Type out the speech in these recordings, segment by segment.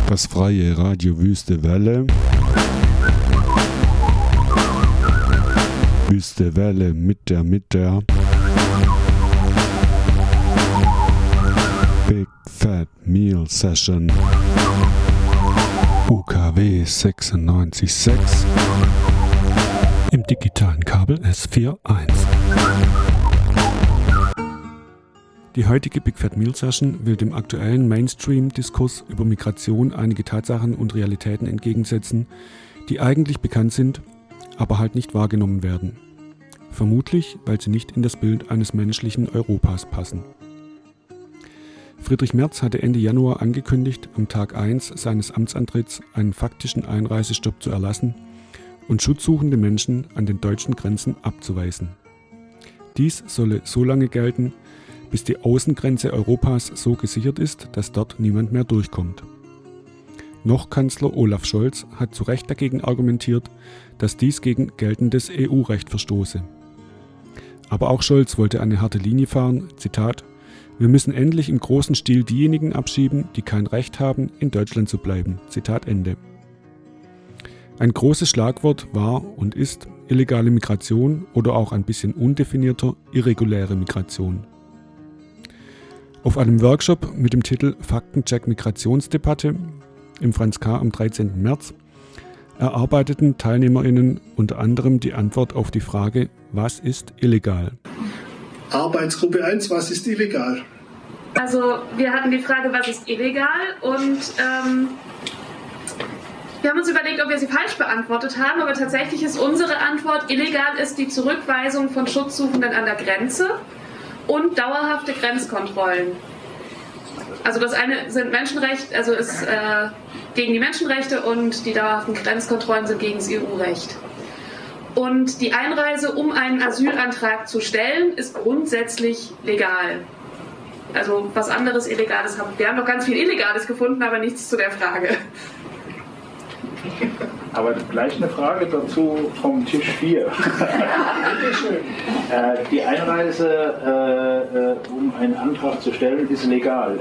Das freie Radio Wüste Welle. Wüste Welle mit der Big Fat Meal Session. UKW 96.6 im digitalen Kabel S41. Die heutige Big Fat Meal Session will dem aktuellen Mainstream-Diskurs über Migration einige Tatsachen und Realitäten entgegensetzen, die eigentlich bekannt sind, aber halt nicht wahrgenommen werden. Vermutlich, weil sie nicht in das Bild eines menschlichen Europas passen. Friedrich Merz hatte Ende Januar angekündigt, am Tag 1 seines Amtsantritts einen faktischen Einreisestopp zu erlassen und schutzsuchende Menschen an den deutschen Grenzen abzuweisen. Dies solle so lange gelten, bis die Außengrenze Europas so gesichert ist, dass dort niemand mehr durchkommt. Noch Kanzler Olaf Scholz hat zu Recht dagegen argumentiert, dass dies gegen geltendes EU-Recht verstoße. Aber auch Scholz wollte eine harte Linie fahren, Zitat: „Wir müssen endlich im großen Stil diejenigen abschieben, die kein Recht haben, in Deutschland zu bleiben." Zitat Ende. Ein großes Schlagwort war und ist illegale Migration oder auch ein bisschen undefinierter irreguläre Migration. Auf einem Workshop mit dem Titel Faktencheck Migrationsdebatte im Franz K. am 13. März erarbeiteten TeilnehmerInnen unter anderem die Antwort auf die Frage: Was ist illegal? Arbeitsgruppe 1, was ist illegal? Also wir hatten die Frage, was ist illegal, und wir haben uns überlegt, ob wir sie falsch beantwortet haben, aber tatsächlich ist unsere Antwort: Illegal ist die Zurückweisung von Schutzsuchenden an der Grenze und dauerhafte Grenzkontrollen. Also das eine sind Menschenrechte, also ist gegen die Menschenrechte, und die dauerhaften Grenzkontrollen sind gegen das EU-Recht. Und die Einreise, um einen Asylantrag zu stellen, ist grundsätzlich legal. Also was anderes Illegales haben wir haben noch ganz viel Illegales gefunden, aber nichts zu der Frage. Aber gleich eine Frage dazu vom Tisch 4. Die Einreise, um einen Antrag zu stellen, ist legal.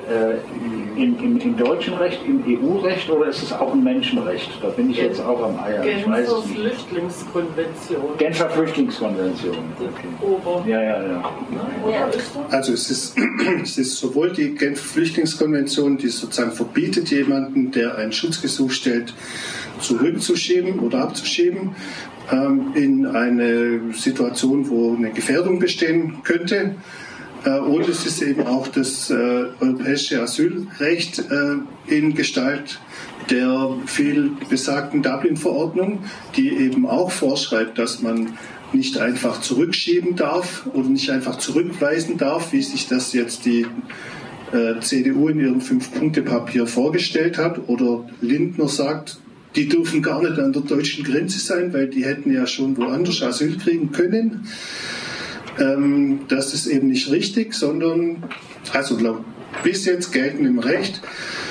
Im deutschen Recht, im EU-Recht, oder ist es auch ein Menschenrecht? Da bin ich jetzt auch am Eier. Genfer Flüchtlingskonvention. Genfer Flüchtlingskonvention. Okay. Ja. Also es ist sowohl die Genfer Flüchtlingskonvention, die sozusagen verbietet, jemanden, der ein Schutzgesuch stellt, zurückzuschieben oder abzuschieben in eine Situation, wo eine Gefährdung bestehen könnte. Und es ist eben auch das europäische Asylrecht in Gestalt der viel besagten Dublin-Verordnung, die eben auch vorschreibt, dass man nicht einfach zurückschieben darf oder nicht einfach zurückweisen darf, wie sich das jetzt die CDU in ihrem 5-Punkte-Papier vorgestellt hat, oder Lindner sagt, die dürfen gar nicht an der deutschen Grenze sein, weil die hätten ja schon woanders Asyl kriegen können. Das ist eben nicht richtig, sondern, also laut bis jetzt geltendem Recht,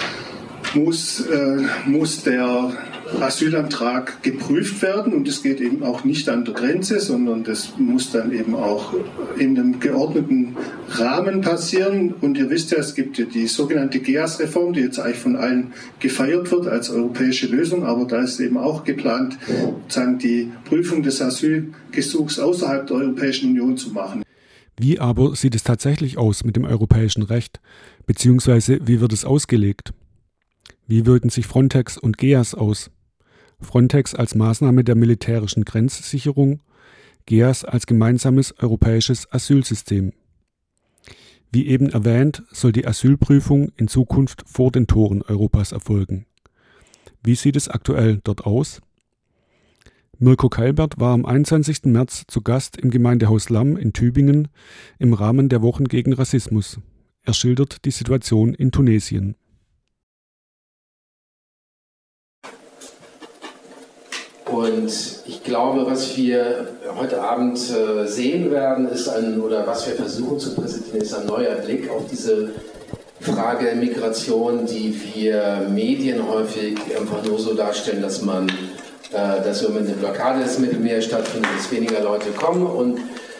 muss der Asylantrag geprüft werden, und es geht eben auch nicht an der Grenze, sondern das muss dann eben auch in einem geordneten Rahmen passieren. Und ihr wisst ja, es gibt ja die sogenannte GEAS-Reform, die jetzt eigentlich von allen gefeiert wird als europäische Lösung, aber da ist eben auch geplant, sozusagen die Prüfung des Asylgesuchs außerhalb der Europäischen Union zu machen. Wie aber sieht es tatsächlich aus mit dem europäischen Recht, beziehungsweise wie wird es ausgelegt? Wie wirken sich Frontex und GEAS aus? Frontex als Maßnahme der militärischen Grenzsicherung, GEAS als gemeinsames europäisches Asylsystem. Wie eben erwähnt, soll die Asylprüfung in Zukunft vor den Toren Europas erfolgen. Wie sieht es aktuell dort aus? Mirko Kalbert war am 21. März zu Gast im Gemeindehaus Lamm in Tübingen im Rahmen der Wochen gegen Rassismus. Er schildert die Situation in Tunesien. Und ich glaube, was wir heute Abend sehen werden, oder was wir versuchen zu präsentieren, ist ein neuer Blick auf diese Frage Migration, die wir Medien häufig einfach nur so darstellen, dass im Moment eine Blockade des Mittelmeers stattfindet, dass weniger Leute kommen, und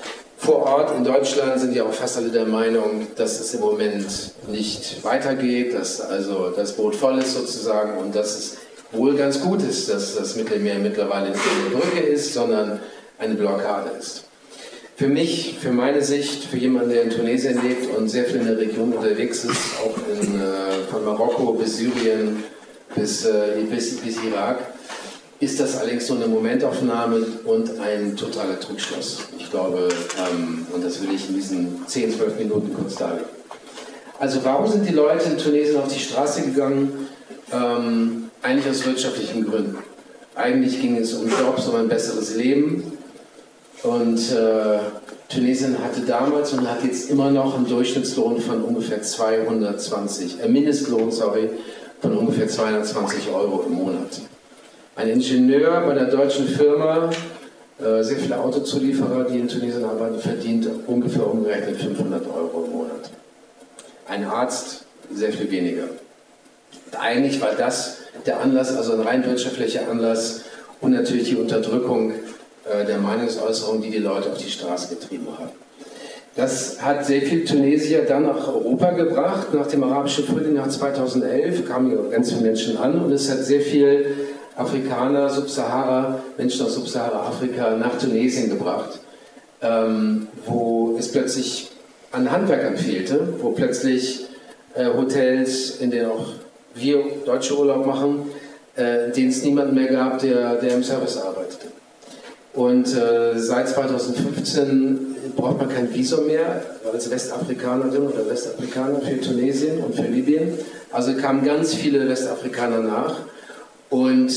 Vor Ort in Deutschland sind ja auch fast alle der Meinung, dass es im Moment nicht weitergeht, dass also das Boot voll ist sozusagen und dass es wohl ganz gut ist, dass das Mittelmeer mittlerweile nicht eine Brücke ist, sondern eine Blockade ist. Für mich, für meine Sicht, für jemanden, der in Tunesien lebt und sehr viel in der Region unterwegs ist, auch von Marokko bis Syrien bis Irak, ist das allerdings nur eine Momentaufnahme und ein totaler Trugschluss. Ich glaube, und das will ich in diesen 10, 12 Minuten kurz darlegen. Also warum sind die Leute in Tunesien auf die Straße gegangen? Eigentlich aus wirtschaftlichen Gründen. Eigentlich ging es um Jobs, um ein besseres Leben. Und Tunesien hatte damals und hat jetzt immer noch einen Durchschnittslohn von ungefähr Mindestlohn, von ungefähr 220 Euro im Monat. Ein Ingenieur bei einer deutschen Firma, sehr viele Autozulieferer, die in Tunesien arbeiten, verdient ungefähr umgerechnet 500 Euro im Monat. Ein Arzt sehr viel weniger. Eigentlich war das der Anlass, also ein rein wirtschaftlicher Anlass und natürlich die Unterdrückung der Meinungsäußerung, die die Leute auf die Straße getrieben haben. Das hat sehr viel Tunesier dann nach Europa gebracht. Nach dem arabischen Frühling nach 2011 kamen ganz viele Menschen an und es hat sehr viel Afrikaner, Menschen aus Subsahara-Afrika nach Tunesien gebracht, wo es plötzlich an Handwerkern fehlte, wo plötzlich Hotels, in denen auch wir Deutsche Urlaub machen, denen es niemanden mehr gab, der im Service arbeitete. Und seit 2015 braucht man kein Visum mehr als Westafrikanerin oder Westafrikaner für Tunesien und für Libyen. Also kamen ganz viele Westafrikaner nach. Und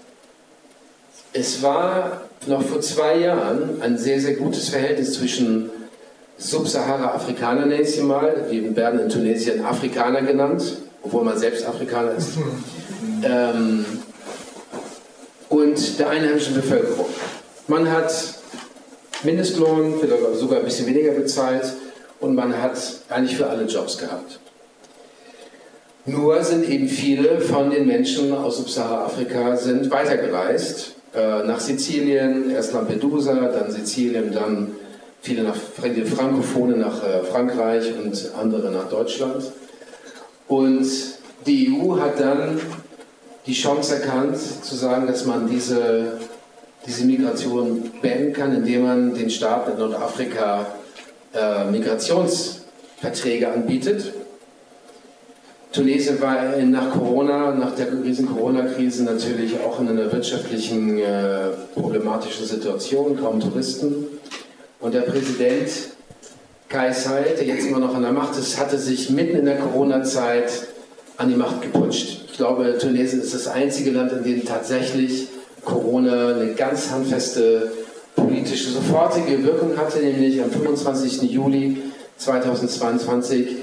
es war noch vor 2 Jahren ein sehr, sehr gutes Verhältnis zwischen Subsahara-Afrikanern, nenne ich sie mal, die werden in Tunesien Afrikaner genannt, obwohl man selbst Afrikaner ist, und der einheimischen Bevölkerung. Man hat Mindestlohn, vielleicht sogar ein bisschen weniger bezahlt und man hat eigentlich für alle Jobs gehabt. Nur sind eben viele von den Menschen aus Subsahara-Afrika sind weitergereist nach Sizilien, erst Lampedusa, dann Sizilien, dann viele Frankophone nach Frankreich und andere nach Deutschland. Und die EU hat dann die Chance erkannt, zu sagen, dass man diese Migration beenden kann, indem man den Staaten in Nordafrika Migrationsverträge anbietet. Tunesien war nach der riesen Corona-Krise natürlich auch in einer wirtschaftlichen problematischen Situation, kaum Touristen. Und der Präsident Kais Saied, der jetzt immer noch an der Macht ist, hatte sich mitten in der Corona-Zeit an die Macht geputscht. Ich glaube, Tunesien ist das einzige Land, in dem tatsächlich Corona eine ganz handfeste politische, sofortige Wirkung hatte, nämlich am 25. Juli 2022.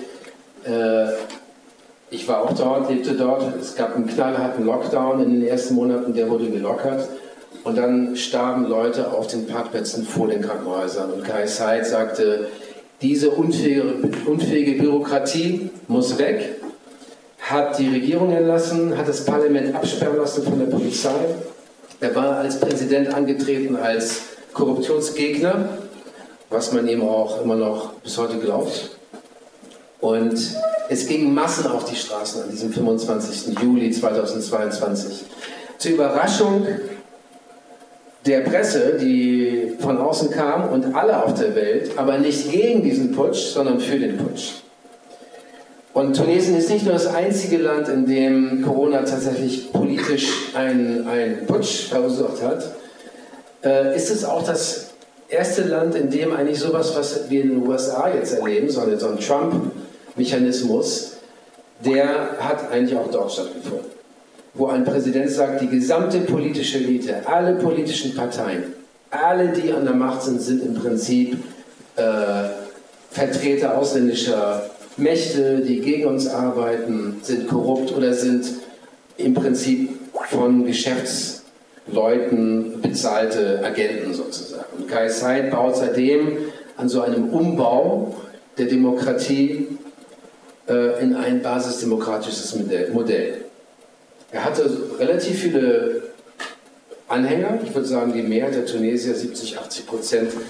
Ich war auch dort, lebte dort. Es gab einen knallharten Lockdown in den ersten Monaten, der wurde gelockert. Und dann starben Leute auf den Parkplätzen vor den Krankenhäusern. Und Kais Saied sagte, diese unfähige Bürokratie muss weg, hat die Regierung entlassen, hat das Parlament absperren lassen von der Polizei. Er war als Präsident angetreten als Korruptionsgegner, was man ihm auch immer noch bis heute glaubt. Und es gingen Massen auf die Straßen an diesem 25. Juli 2022. Zur Überraschung der Presse, die von außen kam und alle auf der Welt, aber nicht gegen diesen Putsch, sondern für den Putsch. Und Tunesien ist nicht nur das einzige Land, in dem Corona tatsächlich politisch einen Putsch verursacht hat, ist es auch das erste Land, in dem eigentlich sowas, was wir in den USA jetzt erleben, so ein Trump-Mechanismus, der hat eigentlich auch dort stattgefunden. Wo ein Präsident sagt, die gesamte politische Elite, alle politischen Parteien, alle, die an der Macht sind, sind im Prinzip Vertreter ausländischer Mächte, die gegen uns arbeiten, sind korrupt oder sind im Prinzip von Geschäftsleuten bezahlte Agenten sozusagen. Und Kais Saied baut seitdem an so einem Umbau der Demokratie in ein basisdemokratisches Modell. Er hatte relativ viele Anhänger, ich würde sagen, die Mehrheit der Tunesier, 70-80%,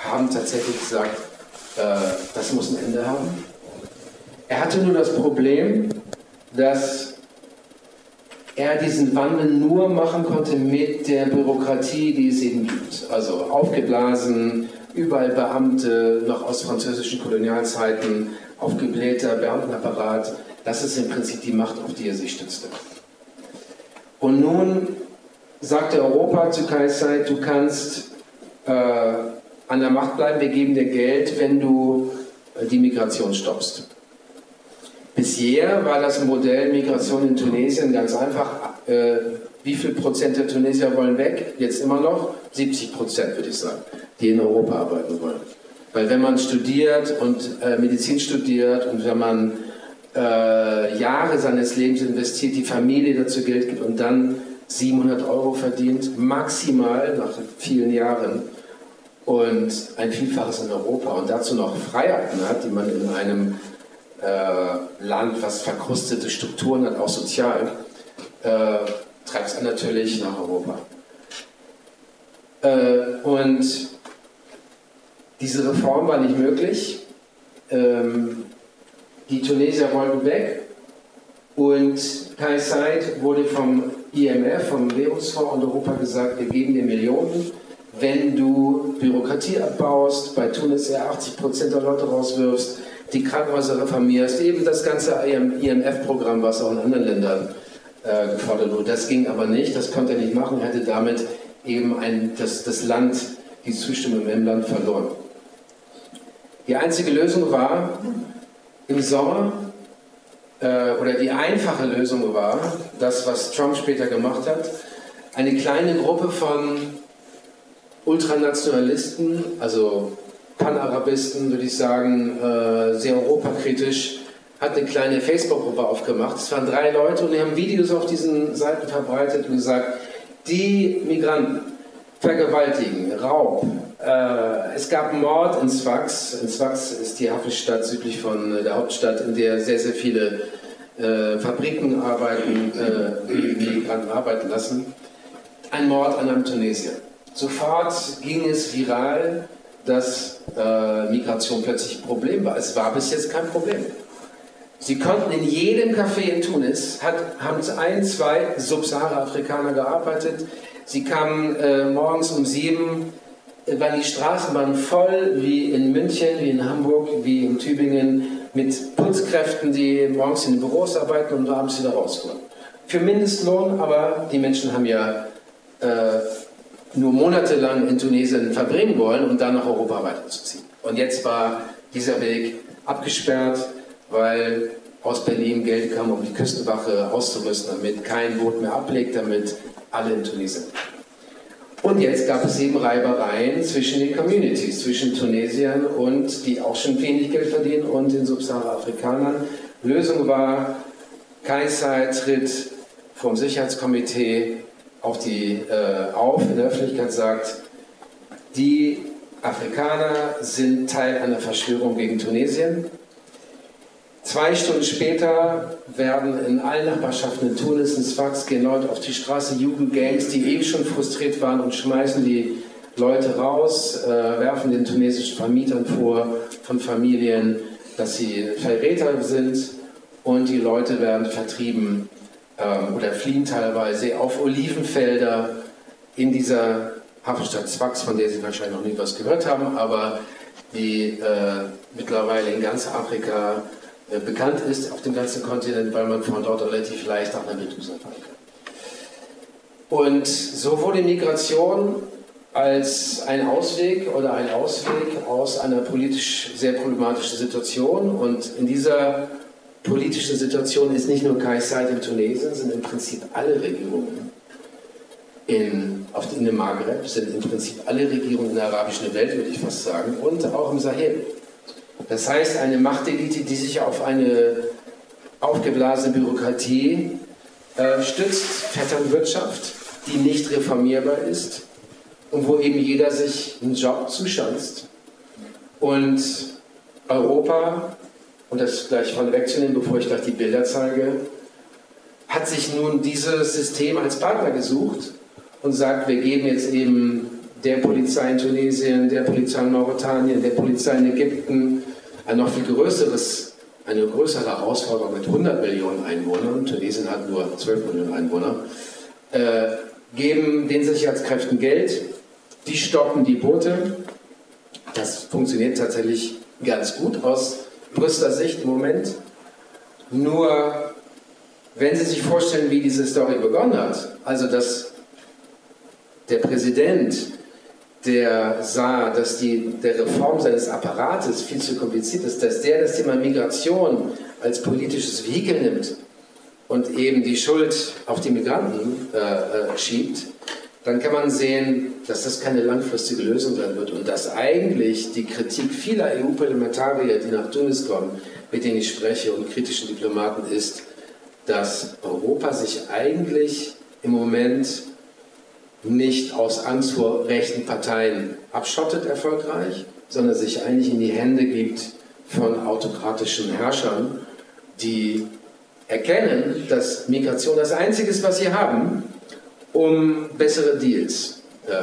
haben tatsächlich gesagt, das muss ein Ende haben. Er hatte nur das Problem, dass er diesen Wandel nur machen konnte mit der Bürokratie, die es eben gibt. Also aufgeblasen, überall Beamte, noch aus französischen Kolonialzeiten, aufgeblähter Beamtenapparat. Das ist im Prinzip die Macht, auf die er sich stützte. Und nun sagte Europa zu Kais Saied, du kannst an der Macht bleiben, wir geben dir Geld, wenn du die Migration stoppst. Bisher war das Modell Migration in Tunesien ganz einfach. Wie viel Prozent der Tunesier wollen weg? Jetzt immer noch 70%, würde ich sagen, die in Europa arbeiten wollen. Weil wenn man studiert und Medizin studiert und wenn man Jahre seines Lebens investiert, die Familie dazu Geld gibt und dann 700 € verdient, maximal nach vielen Jahren und ein Vielfaches in Europa und dazu noch Freiheiten hat, die man in einem Land, was verkrustete Strukturen hat, auch sozial, treibt es natürlich nach Europa. Und diese Reform war nicht möglich. Die Tunesier wollten weg und Kais Saied wurde vom IMF, vom Währungsfonds und Europa gesagt, wir geben dir Millionen, wenn du Bürokratie abbaust, bei Tunis eher 80% der Leute rauswirfst, die Krankenhäuser reformierst, eben das ganze IMF-Programm, was auch in anderen Ländern gefordert wurde. Das ging aber nicht, das konnte er nicht machen, er hätte damit eben das Land, die Zustimmung im Land verloren. Die einzige Lösung war im Sommer, oder die einfache Lösung war, das, was Trump später gemacht hat, eine kleine Gruppe von Ultranationalisten, also Panarabisten, würde ich sagen, sehr europakritisch, hat eine kleine Facebook-Gruppe aufgemacht. Es waren 3 Leute und die haben Videos auf diesen Seiten verbreitet und gesagt, die Migranten vergewaltigen, Raub. Es gab Mord in Sfax. In Sfax ist die Hafenstadt südlich von der Hauptstadt, in der sehr, sehr viele Fabriken arbeiten, die Migranten arbeiten lassen. Ein Mord an einem Tunesier. Sofort ging es viral, dass Migration plötzlich ein Problem war. Es war bis jetzt kein Problem. Sie konnten in jedem Café in Tunis, haben 1, 2 Subsahara-Afrikaner gearbeitet. Sie kamen morgens um 7, waren die Straßenbahnen voll, wie in München, wie in Hamburg, wie in Tübingen, mit Putzkräften, die morgens in den Büros arbeiten und abends wieder rausfuhren. Für Mindestlohn, aber die Menschen haben ja nur monatelang in Tunesien verbringen wollen und dann nach Europa weiterzuziehen. Und jetzt war dieser Weg abgesperrt, weil aus Berlin Geld kam, um die Küstenwache auszurüsten, damit kein Boot mehr ablegt, damit alle in Tunesien. Und jetzt gab es eben Reibereien zwischen den Communities, zwischen Tunesiern und die auch schon wenig Geld verdienen und den Subsahara-Afrikanern. Lösung war, Kais Saied tritt vom Sicherheitskomitee auf in der Öffentlichkeit sagt, die Afrikaner sind Teil einer Verschwörung gegen Tunesien. 2 Stunden später werden in allen Nachbarschaften in Tunis, in Sfax, gehen Leute auf die Straße, Jugendgangs, die schon frustriert waren und schmeißen die Leute raus, werfen den tunesischen Vermietern vor, von Familien, dass sie Verräter sind und die Leute werden vertrieben oder fliehen teilweise auf Olivenfelder in dieser Hafenstadt Sfax, von der Sie wahrscheinlich noch nie was gehört haben, aber die mittlerweile in ganz Afrika bekannt ist, auf dem ganzen Kontinent, weil man von dort relativ leicht nach Lampedusa fahren kann. Und so wurde Migration als ein Ausweg aus einer politisch sehr problematischen Situation. Und in dieser politischen Situation ist nicht nur Kais Saied in Tunesien, sind im Prinzip alle Regierungen in dem Maghreb, sind im Prinzip alle Regierungen in der arabischen Welt, würde ich fast sagen, und auch im Sahel. Das heißt, eine Machtelite, die sich auf eine aufgeblasene Bürokratie stützt, Vetternwirtschaft, die nicht reformierbar ist und wo eben jeder sich einen Job zuschanzt. Und Europa, und das gleich von wegzunehmen, bevor ich gleich die Bilder zeige, hat sich nun dieses System als Partner gesucht und sagt, wir geben jetzt eben der Polizei in Tunesien, der Polizei in Mauretanien, der Polizei in Ägypten eine noch viel eine größere Herausforderung mit 100 Millionen Einwohnern, Tunesien hat nur 12 Millionen Einwohner, geben den Sicherheitskräften Geld, die stoppen die Boote. Das funktioniert tatsächlich ganz gut aus Brüsseler Sicht im Moment. Nur, wenn Sie sich vorstellen, wie diese Story begonnen hat, also dass der Präsident, der sah, dass der Reform seines Apparates viel zu kompliziert ist, dass der das Thema Migration als politisches Vehikel nimmt und eben die Schuld auf die Migranten schiebt, dann kann man sehen, dass das keine langfristige Lösung sein wird und dass eigentlich die Kritik vieler EU-Parlamentarier, die nach Tunis kommen, mit denen ich spreche und kritischen Diplomaten ist, dass Europa sich eigentlich im Moment nicht aus Angst vor rechten Parteien abschottet erfolgreich, sondern sich eigentlich in die Hände gibt von autokratischen Herrschern, die erkennen, dass Migration das Einzige ist, was sie haben, um bessere Deals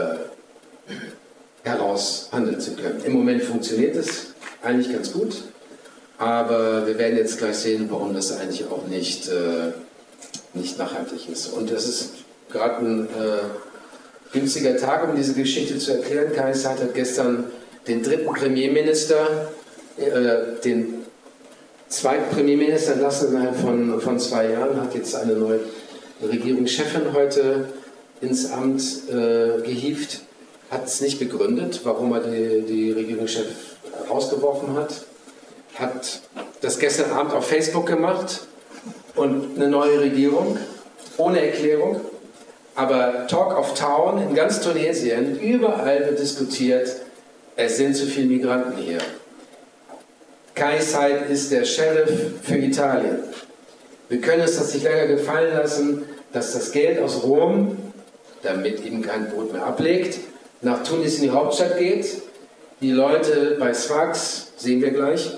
heraushandeln zu können. Im Moment funktioniert es eigentlich ganz gut, aber wir werden jetzt gleich sehen, warum das eigentlich auch nicht nachhaltig ist. Und es ist gerade ein günstiger Tag, um diese Geschichte zu erklären. Kais Saied hat gestern den dritten Premierminister, den zweiten Premierminister entlassen innerhalb von 2 Jahren, hat jetzt eine neue Regierungschefin heute ins Amt gehievt, hat es nicht begründet, warum er die Regierungschef rausgeworfen hat das gestern Abend auf Facebook gemacht und eine neue Regierung, ohne Erklärung. Aber Talk of Town in ganz Tunesien, überall wird diskutiert, es sind zu viele Migranten hier. Kais Saied ist der Sheriff für Italien. Wir können es das nicht länger gefallen lassen, dass das Geld aus Rom, damit eben kein Boot mehr ablegt, nach Tunis in die Hauptstadt geht. Die Leute bei Sfax, sehen wir gleich,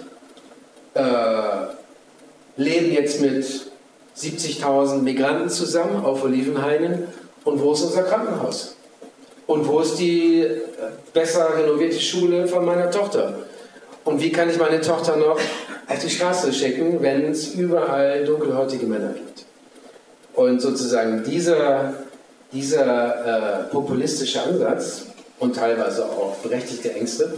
leben jetzt mit 70.000 Migranten zusammen auf Olivenhainen. Und wo ist unser Krankenhaus? Und wo ist die besser renovierte Schule von meiner Tochter? Und wie kann ich meine Tochter noch auf die Straße schicken, wenn es überall dunkelhäutige Männer gibt? Und sozusagen dieser populistische Ansatz und teilweise auch berechtigte Ängste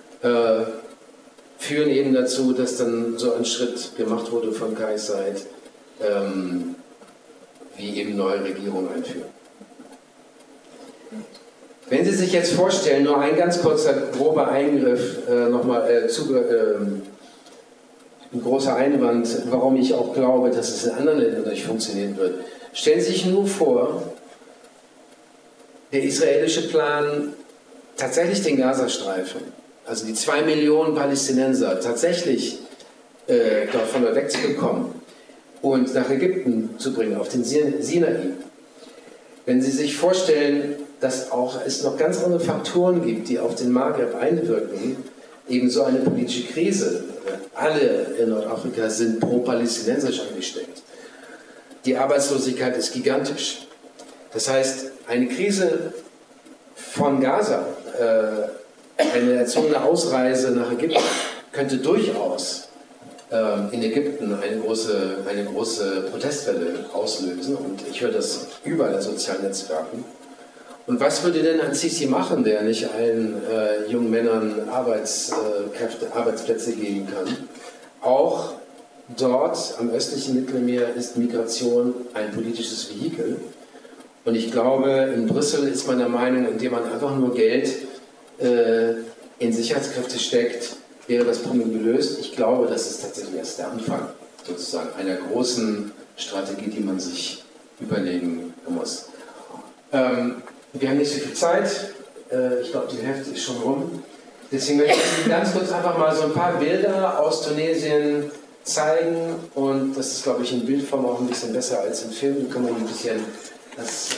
führen eben dazu, dass dann so ein Schritt gemacht wurde von Kais Saied, wie eben neue Regierungen einführen. Wenn Sie sich jetzt vorstellen, nur ein ganz kurzer, grober Eingriff, ein großer Einwand, warum ich auch glaube, dass es in anderen Ländern nicht funktionieren wird. Stellen Sie sich nur vor, der israelische Plan, tatsächlich den Gazastreifen, also die 2 Millionen Palästinenser, tatsächlich davon wegzubekommen und nach Ägypten zu bringen, auf den Sinai. Wenn Sie sich vorstellen, dass es noch ganz andere Faktoren gibt, die auf den Maghreb einwirken, eben so eine politische Krise. Alle in Nordafrika sind pro-palästinensisch angesteckt. Die Arbeitslosigkeit ist gigantisch. Das heißt, eine Krise von Gaza, eine erzwungene Ausreise nach Ägypten, könnte durchaus in Ägypten eine große Protestwelle auslösen. Und ich höre das überall in sozialen Netzwerken. Und was würde denn al-Sisi machen, der nicht allen jungen Männern Arbeitsplätze geben kann? Auch dort am östlichen Mittelmeer ist Migration ein politisches Vehikel. Und ich glaube, in Brüssel ist man der Meinung, indem man einfach nur Geld in Sicherheitskräfte steckt, wäre das Problem gelöst. Ich glaube, das ist tatsächlich erst der Anfang sozusagen einer großen Strategie, die man sich überlegen muss. Wir haben nicht so viel Zeit. Ich glaube, die Hälfte ist schon rum. Deswegen möchte ich Ihnen ganz kurz einfach mal so ein paar Bilder aus Tunesien zeigen. Und das ist, glaube ich, in Bildform auch ein bisschen besser als im Film. Da kann man ein bisschen das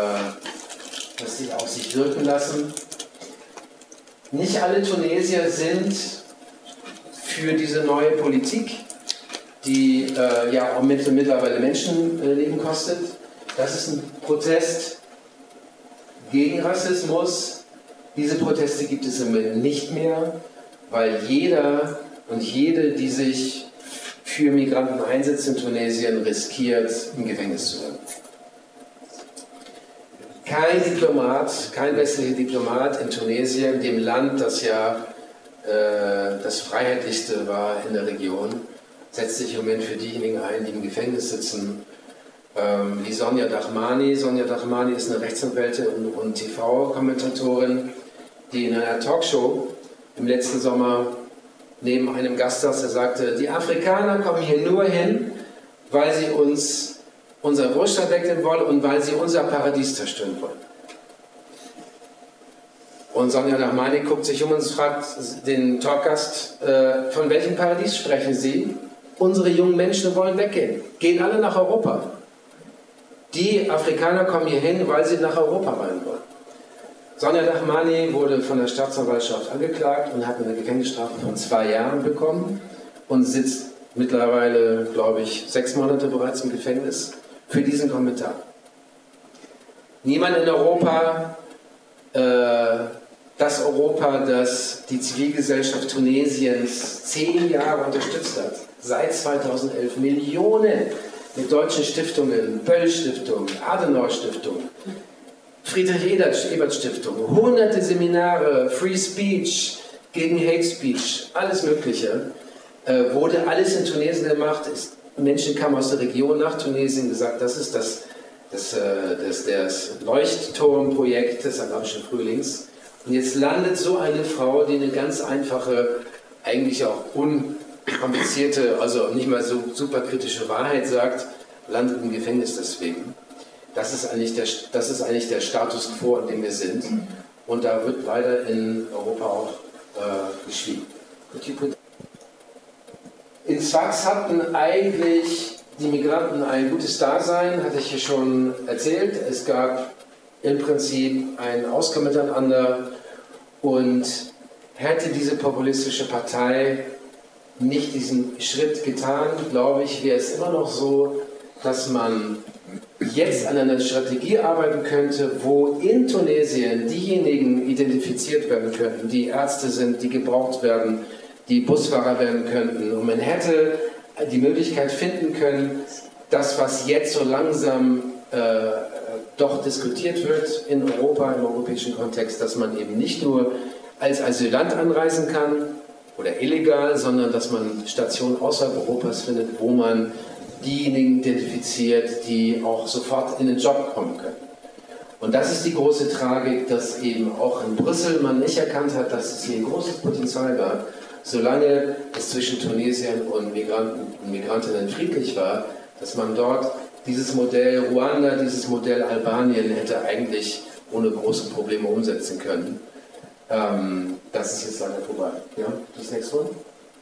auf sich wirken lassen. Nicht alle Tunesier sind für diese neue Politik, die ja auch mittlerweile Menschenleben kostet. Das ist ein Protest gegen Rassismus, Diese Proteste gibt es im Moment nicht mehr, weil jeder und jede, die sich für Migranten einsetzt in Tunesien, riskiert, im Gefängnis zu werden. Kein Diplomat, kein westlicher Diplomat in Tunesien, dem Land, das ja das freiheitlichste war in der Region, setzt sich im Moment für diejenigen ein, die im Gefängnis sitzen. Wie Sonja Dahmani. Sonja Dahmani ist eine Rechtsanwältin und TV-Kommentatorin, die in einer Talkshow im letzten Sommer neben einem Gast saß, der sagte, die Afrikaner kommen hier nur hin, weil sie uns unser Wohlstand wegnehmen wollen und weil sie unser Paradies zerstören wollen. Und Sonja Dahmani guckt sich um und fragt den Talkgast, von welchem Paradies sprechen Sie? Unsere jungen Menschen wollen weggehen, gehen alle nach Europa. Die Afrikaner kommen hier hin, weil sie nach Europa rein wollen. Sonja Dahmani wurde von der Staatsanwaltschaft angeklagt und hat eine Gefängnisstrafe von 2 Jahren bekommen und sitzt mittlerweile, glaube ich, 6 Monate bereits im Gefängnis für diesen Kommentar. Niemand in Europa, das Europa, das die Zivilgesellschaft Tunesiens 10 Jahre unterstützt hat, seit 2011 Millionen mit deutschen Stiftungen, Böll-Stiftung, Adenauer-Stiftung, Friedrich-Ebert-Stiftung, hunderte Seminare, Free Speech, gegen Hate Speech, alles Mögliche, wurde alles in Tunesien gemacht. Menschen kamen aus der Region nach Tunesien, gesagt, das ist das Leuchtturmprojekt des arabischen Frühlings. Und jetzt landet so eine Frau, die eine ganz einfache, eigentlich auch unkomplizierte, also nicht mal so superkritische Wahrheit sagt, landet im Gefängnis deswegen. Das ist eigentlich der Status quo, in dem wir sind. Und da wird leider in Europa auch geschwiegen. In Sfax hatten eigentlich die Migranten ein gutes Dasein, hatte ich hier schon erzählt. Es gab im Prinzip ein Auskommen miteinander und hätte diese populistische Partei nicht diesen Schritt getan, glaube ich, wäre es immer noch so, dass man jetzt an einer Strategie arbeiten könnte, wo in Tunesien diejenigen identifiziert werden könnten, die Ärzte sind, die gebraucht werden, die Busfahrer werden könnten. Und man hätte die Möglichkeit finden können, das, was jetzt so langsam doch diskutiert wird in Europa, im europäischen Kontext, dass man eben nicht nur als Asylant anreisen kann oder illegal, sondern dass man Stationen außerhalb Europas findet, wo man diejenigen identifiziert, die auch sofort in den Job kommen können. Und das ist die große Tragik, dass eben auch in Brüssel man nicht erkannt hat, dass es hier ein großes Potenzial gab, solange es zwischen Tunesiern und Migranten und Migrantinnen friedlich war, dass man dort dieses Modell Ruanda, dieses Modell Albanien hätte eigentlich ohne große Probleme umsetzen können. Das ist jetzt leider vorbei. Ja, das nächste Mal.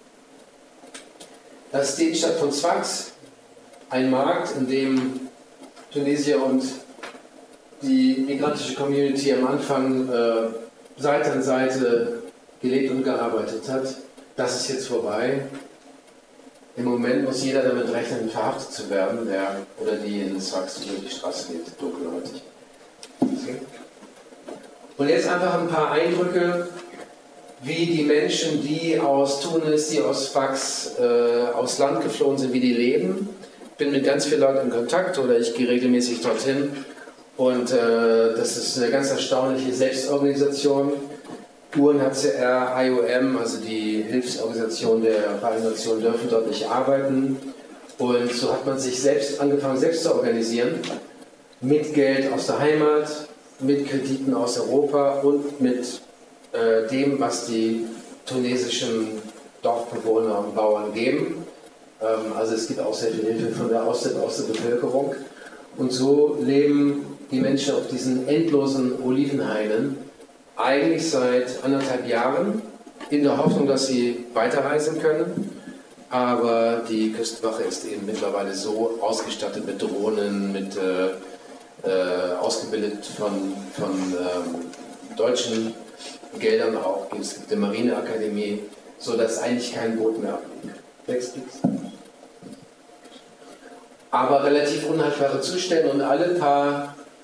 Das ist die Stadt von Sfax, ein Markt, in dem Tunesier und die migrantische Community am Anfang Seite an Seite gelebt und gearbeitet hat. Das ist jetzt vorbei. Im Moment muss jeder damit rechnen, verhaftet zu werden, der oder die in Sfax über die Straße geht, dunkelhäutig. Und jetzt einfach ein paar Eindrücke, wie die Menschen, die aus Tunis, die aus Sfax, aus Land geflohen sind, wie die leben. Ich bin mit ganz vielen Leuten in Kontakt oder ich gehe regelmäßig dorthin. Und das ist eine ganz erstaunliche Selbstorganisation. UNHCR, IOM, also die Hilfsorganisation der Vereinten Nationen, dürfen dort nicht arbeiten. Und so hat man sich angefangen, selbst zu organisieren. Mit Geld aus der Heimat, mit Krediten aus Europa und mit dem, was die tunesischen Dorfbewohner und Bauern geben. Also es gibt auch sehr viel Hilfe aus der Bevölkerung. Und so leben die Menschen auf diesen endlosen Olivenhainen eigentlich seit 1,5 Jahren, in der Hoffnung, dass sie weiterreisen können. Aber die Küstenwache ist eben mittlerweile so ausgestattet mit Drohnen, ausgebildet von deutschen Geldern auch. Es gibt eine Marineakademie, sodass eigentlich kein Boot mehr abfliegt. Aber relativ unhaltbare Zustände und alle paar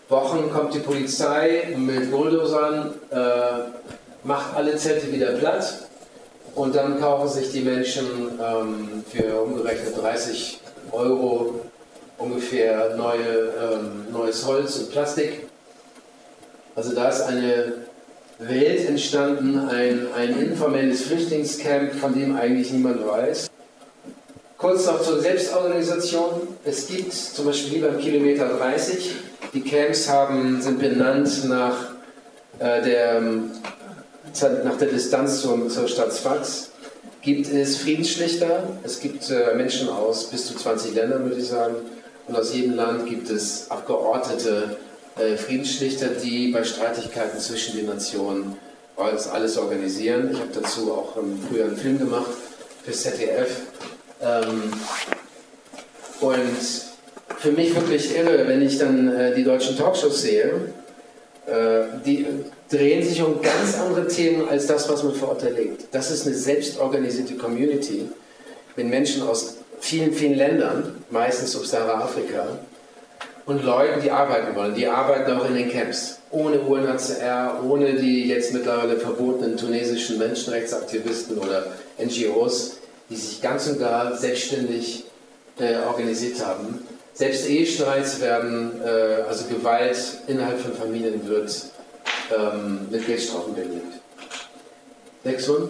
Wochen kommt die Polizei mit Bulldozern, macht alle Zelte wieder platt und dann kaufen sich die Menschen für umgerechnet 30 € ungefähr neues Holz und Plastik. Also da ist eine Welt entstanden, ein informelles Flüchtlingscamp, von dem eigentlich niemand weiß. Kurz noch zur Selbstorganisation. Es gibt zum Beispiel beim Kilometer 30, die Camps sind benannt nach der Distanz zur Stadt Sfax. Gibt es Friedensschlichter, es gibt Menschen aus bis zu 20 Ländern, würde ich sagen, und aus jedem Land gibt es Abgeordnete, Friedensschlichter, die bei Streitigkeiten zwischen den Nationen alles organisieren. Ich habe dazu auch früher einen Film gemacht für ZDF. Und für mich wirklich irre, wenn ich dann die deutschen Talkshows sehe, die drehen sich um ganz andere Themen als das, was man vor Ort erlebt. Das ist eine selbstorganisierte Community mit Menschen aus vielen, vielen Ländern, meistens Subsahara-Afrika, und Leuten, die arbeiten wollen. Die arbeiten auch in den Camps. Ohne UNHCR, ohne die jetzt mittlerweile verbotenen tunesischen Menschenrechtsaktivisten oder NGOs, die sich ganz und gar selbstständig organisiert haben. Selbst Ehestreits werden, also Gewalt innerhalb von Familien wird mit Geldstrafen belegt. Next one?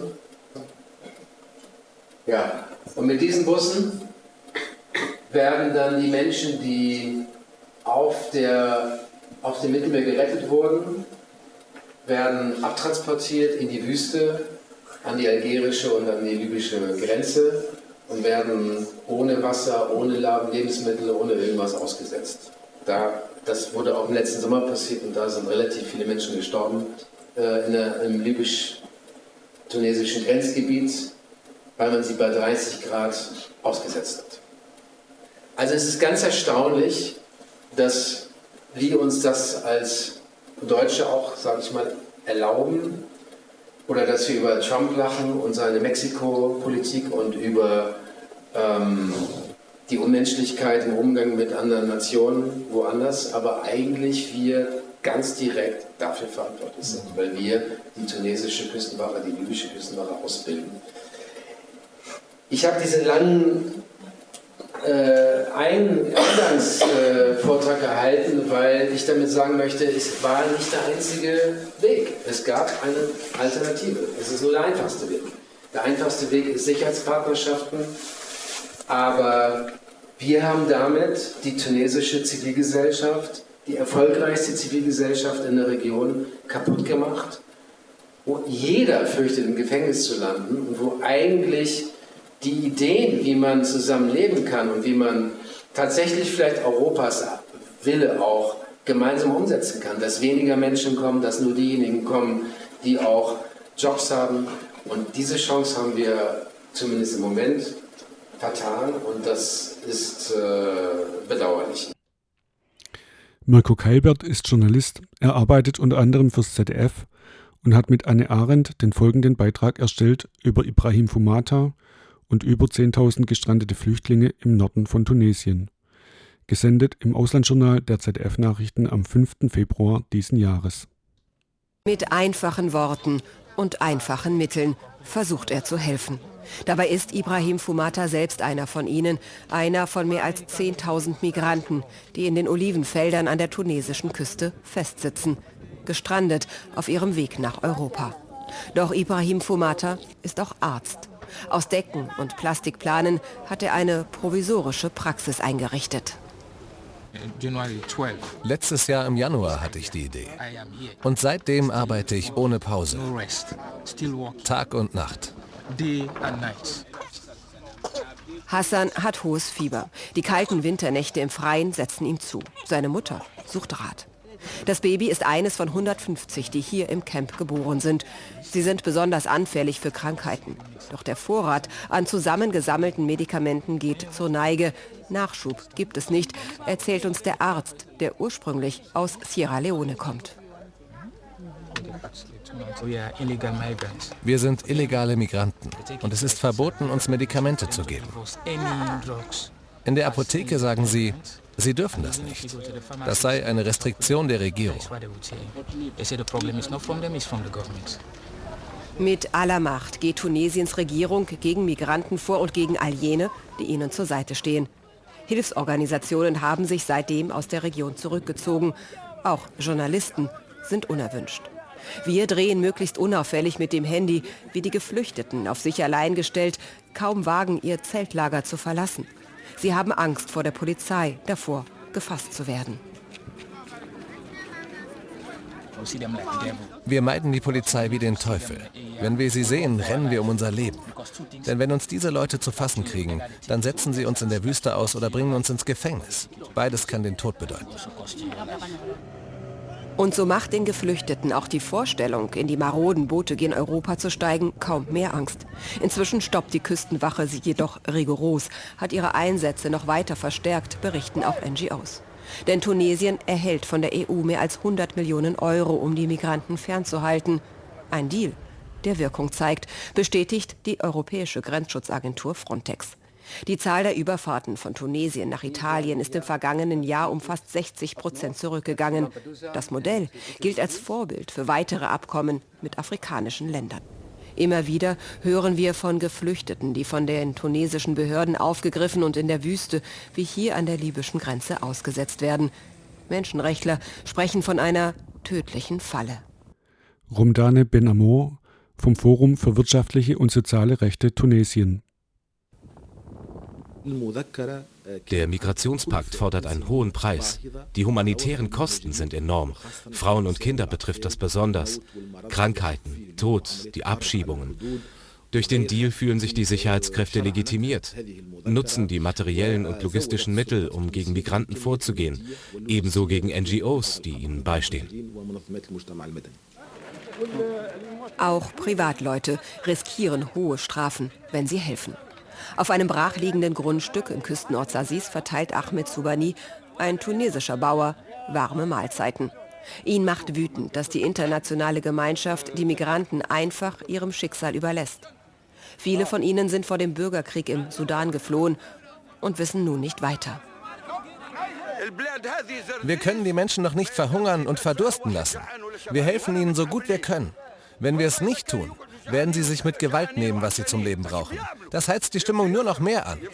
Ja, und mit diesen Bussen werden dann die Menschen, die auf dem Mittelmeer gerettet wurden, werden abtransportiert in die Wüste, an die algerische und an die libysche Grenze und werden ohne Wasser, ohne Lebensmittel, ohne irgendwas ausgesetzt. Das wurde auch im letzten Sommer passiert und da sind relativ viele Menschen gestorben im libysch-tunesischen Grenzgebiet, weil man sie bei 30 Grad ausgesetzt hat. Also es ist ganz erstaunlich, dass wir uns das als Deutsche auch, sage ich mal, erlauben, oder dass wir über Trump lachen und seine Mexiko-Politik und über die Unmenschlichkeit im Umgang mit anderen Nationen woanders, aber eigentlich wir ganz direkt dafür verantwortlich sind, weil wir die tunesische Küstenwache, die libysche Küstenwache ausbilden. Ich habe diesen langen Eingangsvortrag gehalten, weil ich damit sagen möchte, es war nicht der einzige Weg. Es gab eine Alternative. Es ist nur der einfachste Weg. Der einfachste Weg ist Sicherheitspartnerschaften, aber wir haben damit die tunesische Zivilgesellschaft, die erfolgreichste Zivilgesellschaft in der Region, kaputt gemacht, wo jeder fürchtet, im Gefängnis zu landen und wo eigentlich die Ideen, wie man zusammen leben kann und wie man tatsächlich vielleicht Europas Wille auch gemeinsam umsetzen kann, dass weniger Menschen kommen, dass nur diejenigen kommen, die auch Jobs haben. Und diese Chance haben wir zumindest im Moment vertan und das ist bedauerlich. Mirko Keilbert ist Journalist. Er arbeitet unter anderem fürs ZDF und hat mit Anne Arendt den folgenden Beitrag erstellt über Ibrahim Fumata und über 10.000 gestrandete Flüchtlinge im Norden von Tunesien. Gesendet im Auslandsjournal der ZDF-Nachrichten am 5. Februar diesen Jahres. Mit einfachen Worten und einfachen Mitteln versucht er zu helfen. Dabei ist Ibrahim Fumata selbst einer von ihnen, einer von mehr als 10.000 Migranten, die in den Olivenfeldern an der tunesischen Küste festsitzen, gestrandet auf ihrem Weg nach Europa. Doch Ibrahim Fumata ist auch Arzt. Aus Decken und Plastikplanen hat er eine provisorische Praxis eingerichtet. Letztes Jahr im Januar hatte ich die Idee. Und seitdem arbeite ich ohne Pause. Tag und Nacht. Hassan hat hohes Fieber. Die kalten Winternächte im Freien setzen ihm zu. Seine Mutter sucht Rat. Das Baby ist eines von 150, die hier im Camp geboren sind. Sie sind besonders anfällig für Krankheiten. Doch der Vorrat an zusammengesammelten Medikamenten geht zur Neige. Nachschub gibt es nicht, erzählt uns der Arzt, der ursprünglich aus Sierra Leone kommt. Wir sind illegale Migranten und es ist verboten, uns Medikamente zu geben. In der Apotheke sagen sie, Sie dürfen das nicht. Das sei eine Restriktion der Regierung. Mit aller Macht geht Tunesiens Regierung gegen Migranten vor und gegen all jene, die ihnen zur Seite stehen. Hilfsorganisationen haben sich seitdem aus der Region zurückgezogen. Auch Journalisten sind unerwünscht. Wir drehen möglichst unauffällig mit dem Handy, wie die Geflüchteten, auf sich allein gestellt, kaum wagen, ihr Zeltlager zu verlassen. Sie haben Angst vor der Polizei, davor, gefasst zu werden. Wir meiden die Polizei wie den Teufel. Wenn wir sie sehen, rennen wir um unser Leben. Denn wenn uns diese Leute zu fassen kriegen, dann setzen sie uns in der Wüste aus oder bringen uns ins Gefängnis. Beides kann den Tod bedeuten. Und so macht den Geflüchteten auch die Vorstellung, in die maroden Boote gen Europa zu steigen, kaum mehr Angst. Inzwischen stoppt die Küstenwache sie jedoch rigoros, hat ihre Einsätze noch weiter verstärkt, berichten auch NGOs. Denn Tunesien erhält von der EU mehr als 100 Millionen Euro, um die Migranten fernzuhalten. Ein Deal, der Wirkung zeigt, bestätigt die Europäische Grenzschutzagentur Frontex. Die Zahl der Überfahrten von Tunesien nach Italien ist im vergangenen Jahr um fast 60% zurückgegangen. Das Modell gilt als Vorbild für weitere Abkommen mit afrikanischen Ländern. Immer wieder hören wir von Geflüchteten, die von den tunesischen Behörden aufgegriffen und in der Wüste, wie hier an der libyschen Grenze, ausgesetzt werden. Menschenrechtler sprechen von einer tödlichen Falle. Romdane Ben Amour vom Forum für wirtschaftliche und soziale Rechte Tunesien. Der Migrationspakt fordert einen hohen Preis. Die humanitären Kosten sind enorm. Frauen und Kinder betrifft das besonders. Krankheiten, Tod, die Abschiebungen. Durch den Deal fühlen sich die Sicherheitskräfte legitimiert, nutzen die materiellen und logistischen Mittel, um gegen Migranten vorzugehen, ebenso gegen NGOs, die ihnen beistehen. Auch Privatleute riskieren hohe Strafen, wenn sie helfen. Auf einem brachliegenden Grundstück im Küstenort Sasis verteilt Ahmed Soubani, ein tunesischer Bauer, warme Mahlzeiten. Ihn macht wütend, dass die internationale Gemeinschaft die Migranten einfach ihrem Schicksal überlässt. Viele von ihnen sind vor dem Bürgerkrieg im Sudan geflohen und wissen nun nicht weiter. Wir können die Menschen doch nicht verhungern und verdursten lassen. Wir helfen ihnen so gut wir können. Wenn wir es nicht tun, werden sie sich mit Gewalt nehmen, was sie zum Leben brauchen. Das heizt die Stimmung nur noch mehr an.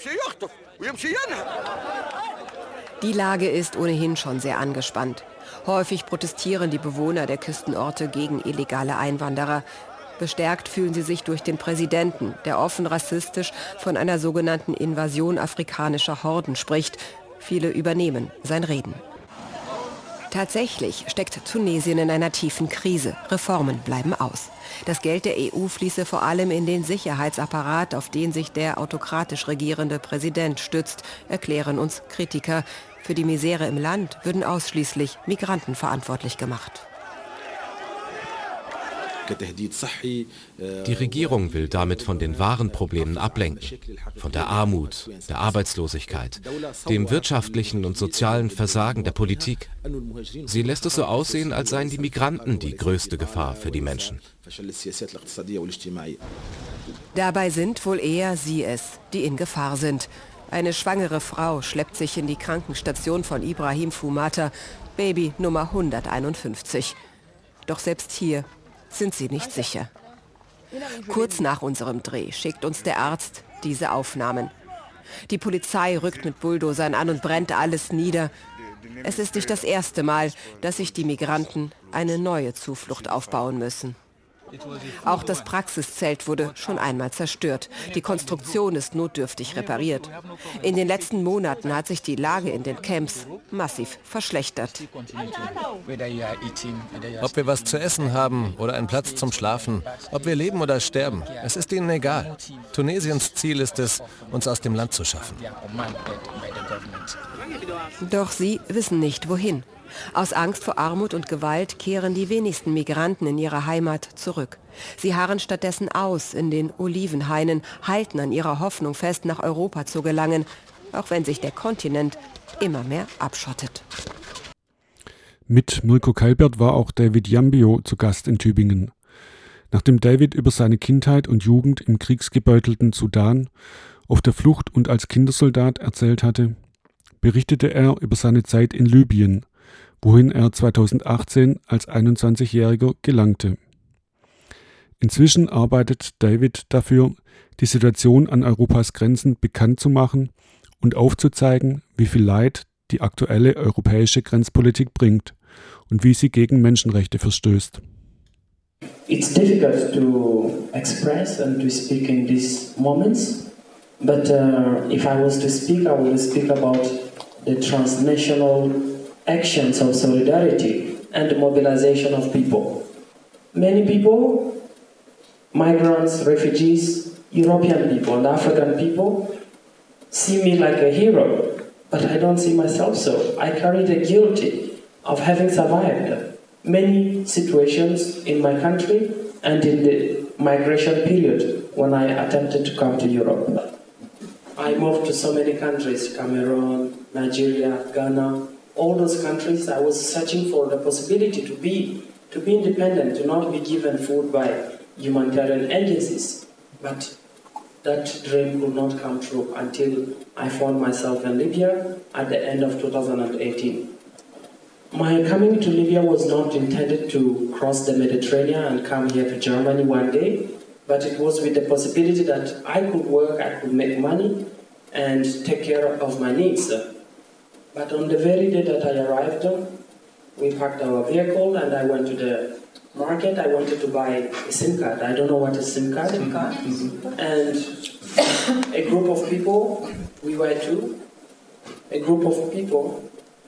Die Lage ist ohnehin schon sehr angespannt. Häufig protestieren die Bewohner der Küstenorte gegen illegale Einwanderer. Bestärkt fühlen sie sich durch den Präsidenten, der offen rassistisch von einer sogenannten Invasion afrikanischer Horden spricht. Viele übernehmen sein Reden. Tatsächlich steckt Tunesien in einer tiefen Krise. Reformen bleiben aus. Das Geld der EU fließe vor allem in den Sicherheitsapparat, auf den sich der autokratisch regierende Präsident stützt, erklären uns Kritiker. Für die Misere im Land würden ausschließlich Migranten verantwortlich gemacht. Die Regierung will damit von den wahren Problemen ablenken, von der Armut, der Arbeitslosigkeit, dem wirtschaftlichen und sozialen Versagen der Politik. Sie lässt es so aussehen, als seien die Migranten die größte Gefahr für die Menschen. Dabei sind wohl eher sie es, die in Gefahr sind. Eine schwangere Frau schleppt sich in die Krankenstation von Ibrahim Fumata, Baby Nummer 151. Doch selbst hier sind sie nicht sicher. Kurz nach unserem Dreh schickt uns der Arzt diese Aufnahmen. Die Polizei rückt mit Bulldozern an und brennt alles nieder. Es ist nicht das erste Mal, dass sich die Migranten eine neue Zuflucht aufbauen müssen. Auch das Praxiszelt wurde schon einmal zerstört. Die Konstruktion ist notdürftig repariert. In den letzten Monaten hat sich die Lage in den Camps massiv verschlechtert. Ob wir was zu essen haben oder einen Platz zum Schlafen, ob wir leben oder sterben, es ist ihnen egal. Tunesiens Ziel ist es, uns aus dem Land zu schaffen. Doch sie wissen nicht, wohin. Aus Angst vor Armut und Gewalt kehren die wenigsten Migranten in ihre Heimat zurück. Sie harren stattdessen aus in den Olivenhainen, halten an ihrer Hoffnung fest, nach Europa zu gelangen, auch wenn sich der Kontinent immer mehr abschottet. Mit Mirko Kalbert war auch David Yambio zu Gast in Tübingen. Nachdem David über seine Kindheit und Jugend im kriegsgebeutelten Sudan, auf der Flucht und als Kindersoldat erzählt hatte, berichtete er über seine Zeit in Libyen, wohin er 2018 als 21-Jähriger gelangte. Inzwischen arbeitet David dafür, die Situation an Europas Grenzen bekannt zu machen und aufzuzeigen, wie viel Leid die aktuelle europäische Grenzpolitik bringt und wie sie gegen Menschenrechte verstößt. It's difficult to express and to speak in these moments, but if I was to speak, I would speak about the transnational actions of solidarity and the mobilization of people. Many people, migrants, refugees, European people and African people, see me like a hero, but I don't see myself so. I carry the guilt of having survived many situations in my country and in the migration period when I attempted to come to Europe. I moved to so many countries, Cameroon, Nigeria, Ghana, all those countries. I was searching for the possibility to be independent, to not be given food by humanitarian agencies. But that dream could not come true until I found myself in Libya at the end of 2018. My coming to Libya was not intended to cross the Mediterranean and come here to Germany one day, but it was with the possibility that I could work, I could make money, and take care of my needs. But on the very day that I arrived, we packed our vehicle and I went to the market. I wanted to buy a SIM card. I don't know what a SIM card is. And a group of people, we were two, a group of people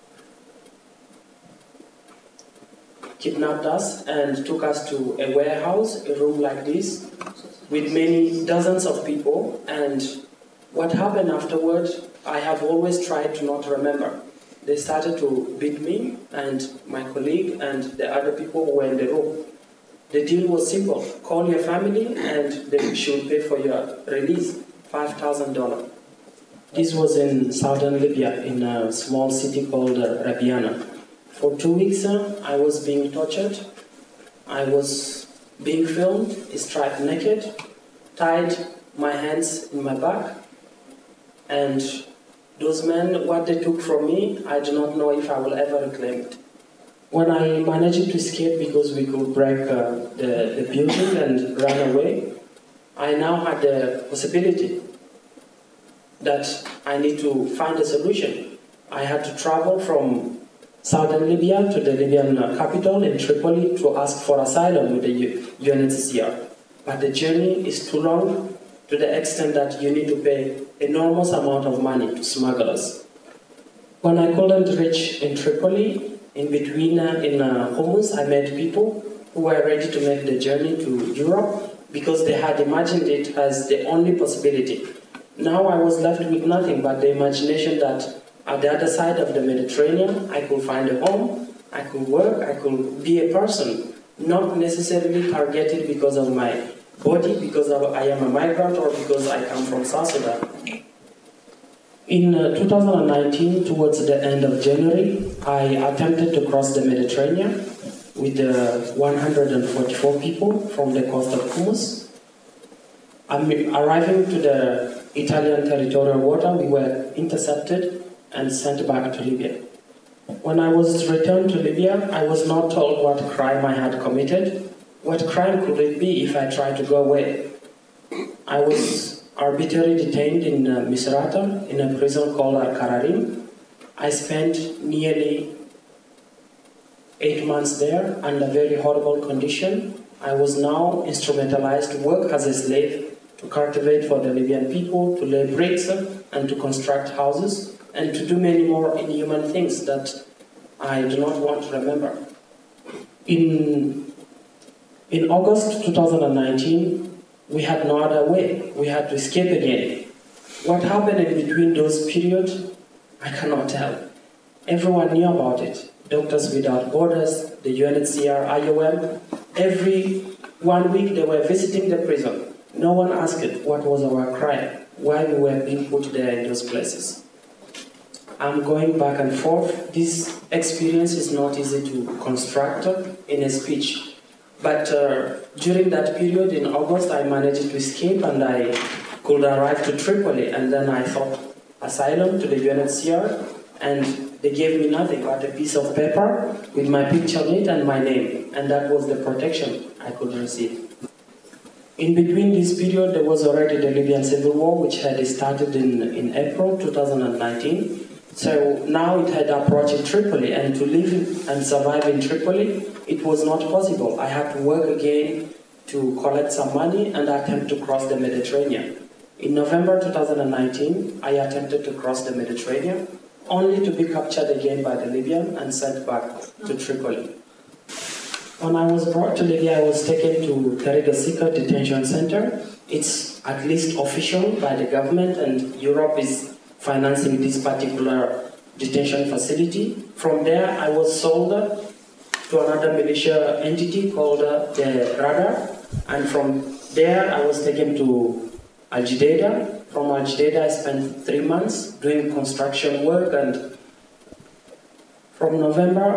kidnapped us and took us to a warehouse, a room like this, with many dozens of people. And what happened afterwards, I have always tried to not remember. They started to beat me and my colleague and the other people who were in the room. The deal was simple. Call your family and they should pay for your release, $5,000. This was in southern Libya, in a small city called Rabiana. For 2 weeks, I was being tortured. I was being filmed, stripped naked, tied my hands in my back. And those men, what they took from me, I do not know if I will ever reclaim it. When I managed to escape because we could break the building and run away, I now had the possibility that I need to find a solution. I had to travel from southern Libya to the Libyan capital in Tripoli to ask for asylum with the UNHCR. But the journey is too long to the extent that you need to pay enormous amount of money to smugglers. When I couldn't reach in Tripoli, in between in Homs, I met people who were ready to make the journey to Europe because they had imagined it as the only possibility. Now I was left with nothing but the imagination that at the other side of the Mediterranean, I could find a home, I could work, I could be a person, not necessarily targeted because of my body, because I am a migrant or because I come from South Sudan. In 2019, towards the end of January, I attempted to cross the Mediterranean with 144 people from the coast of Homs. Arriving to the Italian territorial water, we were intercepted and sent back to Libya. When I was returned to Libya, I was not told what crime I had committed. What crime could it be if I tried to go away? I was arbitrarily detained in Misrata, in a prison called Al-Kararim. I spent nearly 8 months there under very horrible conditions. I was now instrumentalized to work as a slave, to cultivate for the Libyan people, to lay bricks and to construct houses, and to do many more inhuman things that I do not want to remember. In August 2019, we had no other way. We had to escape again. What happened in between those periods, I cannot tell. Everyone knew about it. Doctors Without Borders, the UNHCR, IOM, every 1 week they were visiting the prison. No one asked what was our crime, why we were being put there in those places. I'm going back and forth. This experience is not easy to construct in a speech. But during that period in August, I managed to escape and I could arrive to Tripoli. And then I sought asylum to the UNHCR. And they gave me nothing but a piece of paper with my picture on it and my name. And that was the protection I could receive. In between this period, there was already the Libyan civil war, which had started in April 2019. So now it had approached Tripoli, and to live and survive in Tripoli, it was not possible. I had to work again to collect some money and attempt to cross the Mediterranean. In November 2019, I attempted to cross the Mediterranean, only to be captured again by the Libyan and sent back to Tripoli. When I was brought to Libya, I was taken to Terega Detention Center. It's at least official by the government, and Europe is financing this particular detention facility. From there, I was sold to another militia entity called the Radar, and from there, I was taken to Al Judaydah. From Al Judaydah, I spent 3 months doing construction work, and from November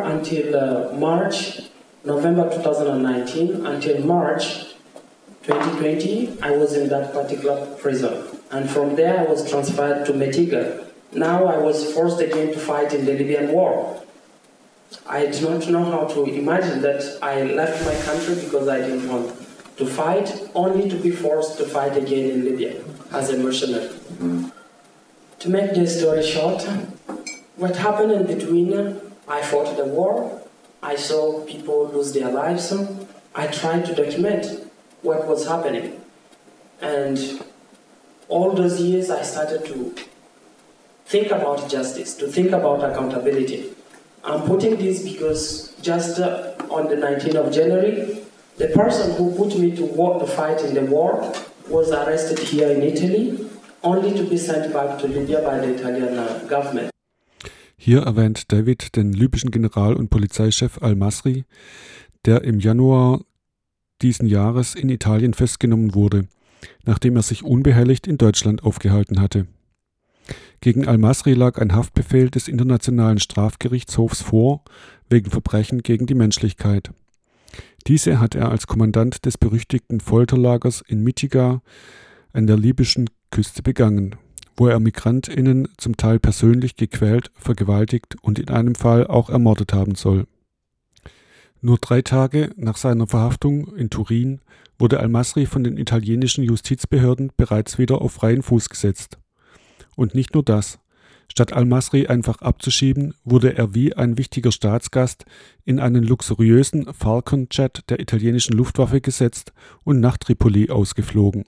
2019 until March 2020, I was in that particular prison. And from there, I was transferred to Metiga. Now I was forced again to fight in the Libyan war. I do not know how to imagine that I left my country because I didn't want to fight, only to be forced to fight again in Libya as a mercenary. To make the story short, what happened in between, I fought the war, I saw people lose their lives, I tried to document what was happening. And all those years I started to think about justice, to think about accountability. I'm putting this because just on the 19th of January, the person who put me to fight in the war was arrested here in Italy, only to be sent back to Libya by the Italian government. Hier erwähnt David den libyschen General- und Polizeichef al-Masri, der im Januar diesen Jahres in Italien festgenommen wurde, nachdem er sich unbehelligt in Deutschland aufgehalten hatte. Gegen al-Masri lag ein Haftbefehl des Internationalen Strafgerichtshofs vor, wegen Verbrechen gegen die Menschlichkeit. Diese hat er als Kommandant des berüchtigten Folterlagers in Mitiga an der libyschen Küste begangen, wo er MigrantInnen zum Teil persönlich gequält, vergewaltigt und in einem Fall auch ermordet haben soll. Nur 3 Tage nach seiner Verhaftung in Turin wurde al-Masri von den italienischen Justizbehörden bereits wieder auf freien Fuß gesetzt. Und nicht nur das. Statt al-Masri einfach abzuschieben, wurde er wie ein wichtiger Staatsgast in einen luxuriösen Falcon-Jet der italienischen Luftwaffe gesetzt und nach Tripoli ausgeflogen.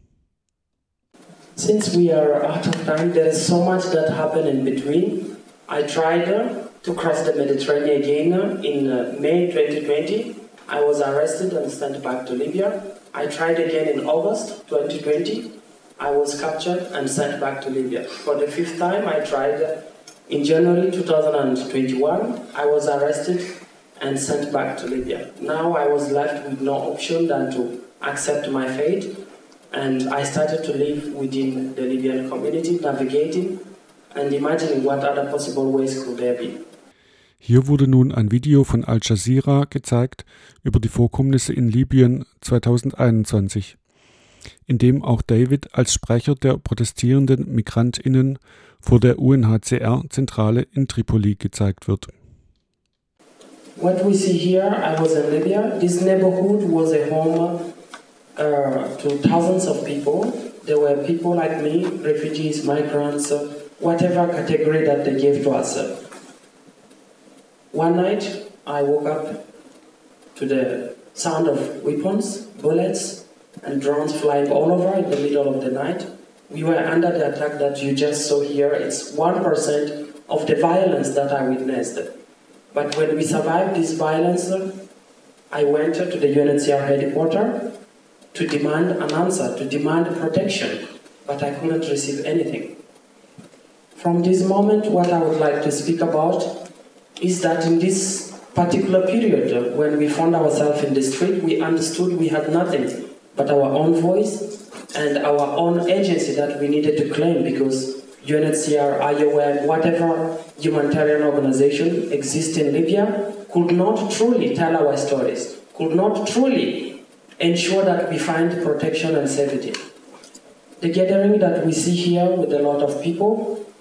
Since we are out of time, there is so much that happened in between. I tried to cross the Mediterranean again in May 2020. I was arrested and sent back to Libya. I tried again in August 2020. I was captured and sent back to Libya. For the 5th time, I tried in January 2021. I was arrested and sent back to Libya. Now I was left with no option than to accept my fate. And I started to live within the Libyan community, navigating and imagining what other possible ways could there be. Hier wurde nun ein Video von Al Jazeera gezeigt über die Vorkommnisse in Libyen 2021, in dem auch David als Sprecher der protestierenden MigrantInnen vor der UNHCR-Zentrale in Tripoli gezeigt wird. What we see here, I was in Libya. This neighborhood was a home to thousands of people. There were people like me, refugees, migrants, whatever category that they gave to us. One night, I woke up to the sound of weapons, bullets, and drones flying all over in the middle of the night. We were under the attack that you just saw here. It's 1% of the violence that I witnessed. But when we survived this violence, I went to the UNHCR headquarters to demand an answer, to demand protection, but I couldn't receive anything. From this moment, what I would like to speak about is that in this particular period, when we found ourselves in the street, we understood we had nothing but our own voice and our own agency that we needed to claim, because UNHCR, IOM, whatever humanitarian organization exists in Libya could not truly tell our stories, could not truly ensure that we find protection and safety. The gathering that we see here with a lot of people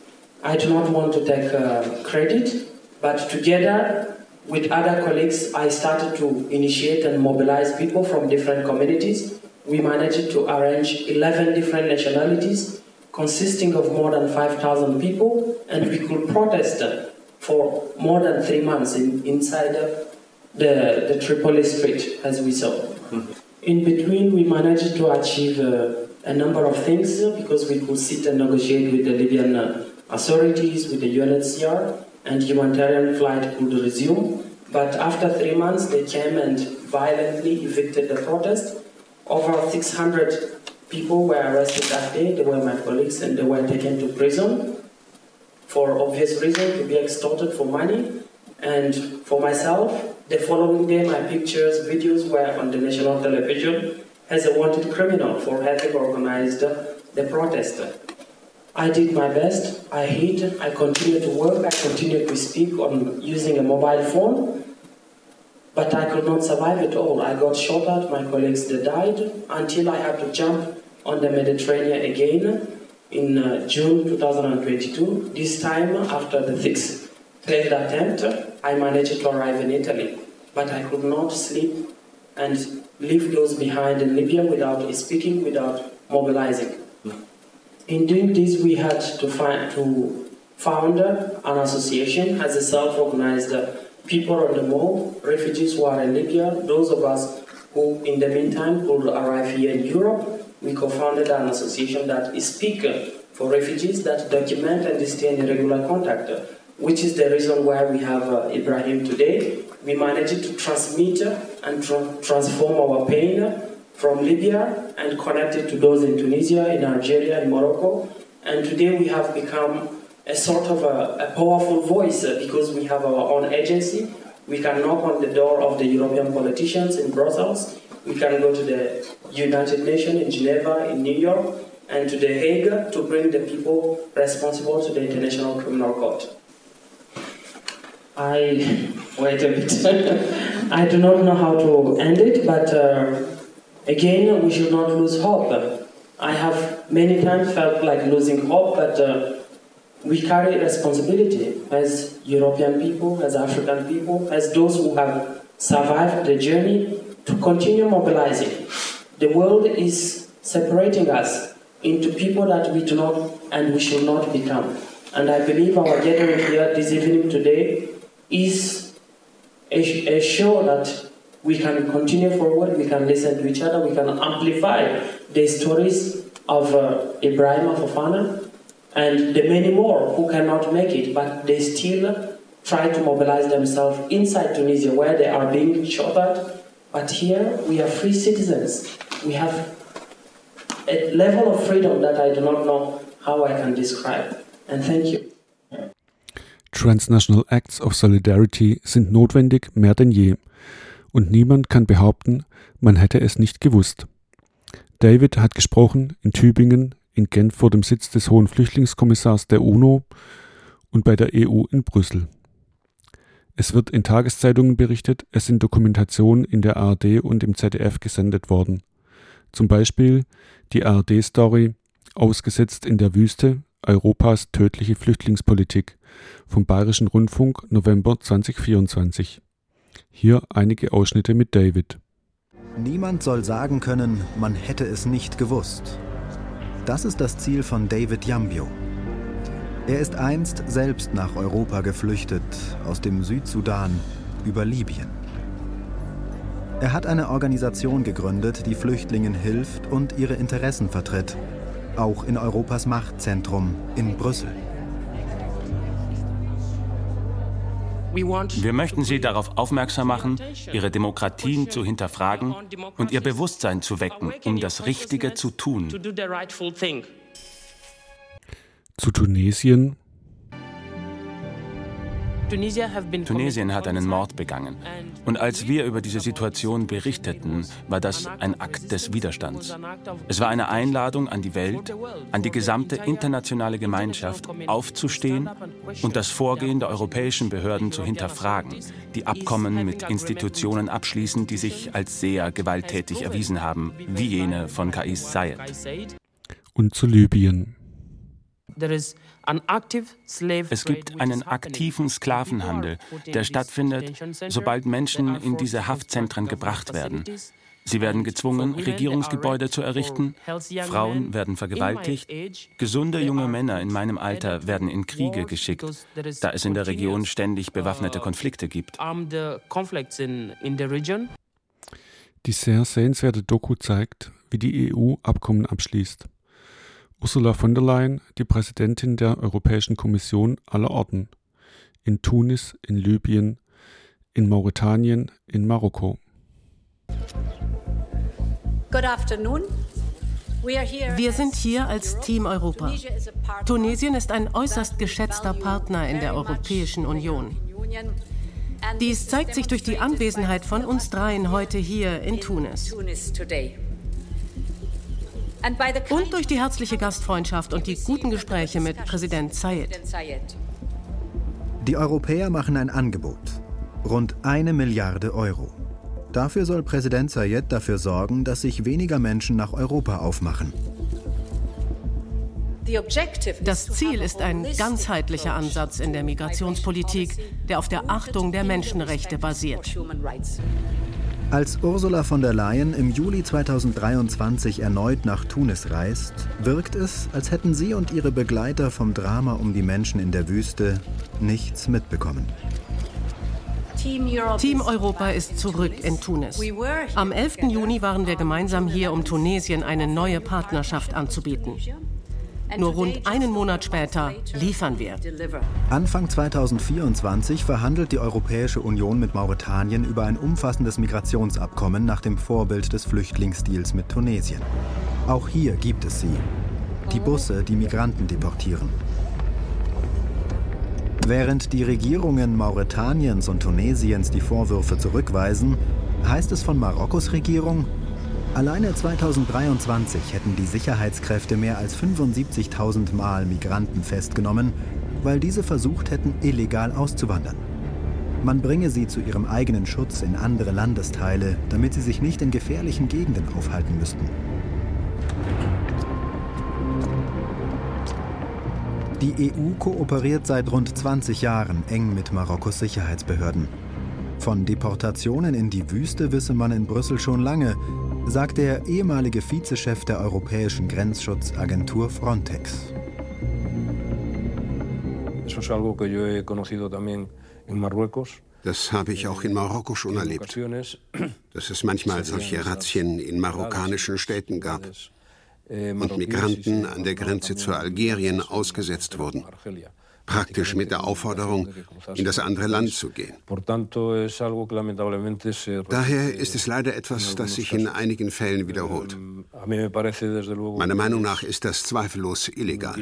I do not want to take credit, but together with other colleagues, I started to initiate and mobilize people from different communities. We managed to arrange 11 different nationalities consisting of more than 5,000 people, and we could protest for more than 3 months inside the Tripoli street, as we saw. In between, we managed to achieve a number of things because we could sit and negotiate with the Libyan authorities, with the UNHCR, and humanitarian flight could resume. But after 3 months, they came and violently evicted the protest. Over 600 people were arrested that day. They were my colleagues, and they were taken to prison for obvious reasons, to be extorted for money. And for myself, the following day, my pictures, videos were on the national television as a wanted criminal for having organized the protest. I did my best. I continued to work. I continued to speak on using a mobile phone. But I could not survive it all. I got shot at, my colleagues they died, until I had to jump on the Mediterranean again in June 2022. This time, after the sixth failed attempt, I managed to arrive in Italy. But I could not sleep and leave those behind in Libya without speaking, without mobilizing. In doing this, we had to found an association as a self-organized people on the move, refugees who are in Libya, those of us who in the meantime could arrive here in Europe. We co-founded an association that is speaking for refugees that document and stay in regular contact, which is the reason why we have Ibrahim today. We managed to transmit and transform our pain from Libya and connect it to those in Tunisia, in Algeria, in Morocco. And today we have become a sort of a powerful voice because we have our own agency. We can knock on the door of the European politicians in Brussels. We can go to the United Nations in Geneva, in New York, and to The Hague to bring the people responsible to the International Criminal Court. Wait a bit. I do not know how to end it, but again, we should not lose hope. I have many times felt like losing hope, but we carry responsibility as European people, as African people, as those who have survived the journey to continue mobilizing. The world is separating us into people that we do not and we should not become. And I believe our gathering here this evening today is a show that we can continue forward, we can listen to each other, we can amplify the stories of Ibrahim Fofana and the many more who cannot make it, but they still try to mobilize themselves inside Tunisia where they are being shot at. But here we are free citizens. We have a level of freedom that I do not know how I can describe. And thank you. Transnational Acts of Solidarity sind notwendig mehr denn je. Und niemand kann behaupten, man hätte es nicht gewusst. David hat gesprochen in Tübingen, in Genf vor dem Sitz des Hohen Flüchtlingskommissars der UNO und bei der EU in Brüssel. Es wird in Tageszeitungen berichtet, es sind Dokumentationen in der ARD und im ZDF gesendet worden. Zum Beispiel die ARD-Story Ausgesetzt in der Wüste, Europas tödliche Flüchtlingspolitik vom Bayerischen Rundfunk November 2024. Hier einige Ausschnitte mit David. Niemand soll sagen können, man hätte es nicht gewusst. Das ist das Ziel von David Yambio. Er ist einst selbst nach Europa geflüchtet, aus dem Südsudan über Libyen. Er hat eine Organisation gegründet, die Flüchtlingen hilft und ihre Interessen vertritt, auch in Europas Machtzentrum in Brüssel. Wir möchten Sie darauf aufmerksam machen, Ihre Demokratien zu hinterfragen und Ihr Bewusstsein zu wecken, um das Richtige zu tun. Zu Tunesien. Tunesien hat einen Mord begangen. Und als wir über diese Situation berichteten, war das ein Akt des Widerstands. Es war eine Einladung an die Welt, an die gesamte internationale Gemeinschaft, aufzustehen und das Vorgehen der europäischen Behörden zu hinterfragen, die Abkommen mit Institutionen abschließen, die sich als sehr gewalttätig erwiesen haben, wie jene von Kais Saied. Und zu Libyen. There is Es gibt einen aktiven Sklavenhandel, der stattfindet, sobald Menschen in diese Haftzentren gebracht werden. Sie werden gezwungen, Regierungsgebäude zu errichten, Frauen werden vergewaltigt, gesunde junge Männer in meinem Alter werden in Kriege geschickt, da es in der Region ständig bewaffnete Konflikte gibt. Die sehr sehenswerte Doku zeigt, wie die EU Abkommen abschließt. Ursula von der Leyen, die Präsidentin der Europäischen Kommission aller Orten, in Tunis, in Libyen, in Mauretanien, in Marokko. Wir sind hier als Team Europa. Tunesien ist ein äußerst geschätzter Partner in der Europäischen Union. Dies zeigt sich durch die Anwesenheit von uns dreien heute hier in Tunis. Und durch die herzliche Gastfreundschaft und die guten Gespräche mit Präsident Zayed. Die Europäer machen ein Angebot. Rund 1 Milliarde Euro. Dafür soll Präsident Zayed dafür sorgen, dass sich weniger Menschen nach Europa aufmachen. Das Ziel ist ein ganzheitlicher Ansatz in der Migrationspolitik, der auf der Achtung der Menschenrechte basiert. Als Ursula von der Leyen im Juli 2023 erneut nach Tunis reist, wirkt es, als hätten sie und ihre Begleiter vom Drama um die Menschen in der Wüste nichts mitbekommen. Team Europa ist zurück in Tunis. Am 11. Juni waren wir gemeinsam hier, um Tunesien eine neue Partnerschaft anzubieten. Nur rund einen Monat später liefern wir. Anfang 2024 verhandelt die Europäische Union mit Mauretanien über ein umfassendes Migrationsabkommen nach dem Vorbild des Flüchtlingsdeals mit Tunesien. Auch hier gibt es sie. Die Busse, die Migranten deportieren. Während die Regierungen Mauretaniens und Tunesiens die Vorwürfe zurückweisen, heißt es von Marokkos Regierung, alleine 2023 hätten die Sicherheitskräfte mehr als 75.000 Mal Migranten festgenommen, weil diese versucht hätten, illegal auszuwandern. Man bringe sie zu ihrem eigenen Schutz in andere Landesteile, damit sie sich nicht in gefährlichen Gegenden aufhalten müssten. Die EU kooperiert seit rund 20 Jahren eng mit Marokkos Sicherheitsbehörden. Von Deportationen in die Wüste wisse man in Brüssel schon lange, sagt der ehemalige Vizechef der Europäischen Grenzschutzagentur Frontex. Das habe ich auch in Marokko schon erlebt, dass es manchmal solche Razzien in marokkanischen Städten gab und Migranten an der Grenze zu Algerien ausgesetzt wurden. Praktisch mit der Aufforderung, in das andere Land zu gehen. Daher ist es leider etwas, das sich in einigen Fällen wiederholt. Meiner Meinung nach ist das zweifellos illegal.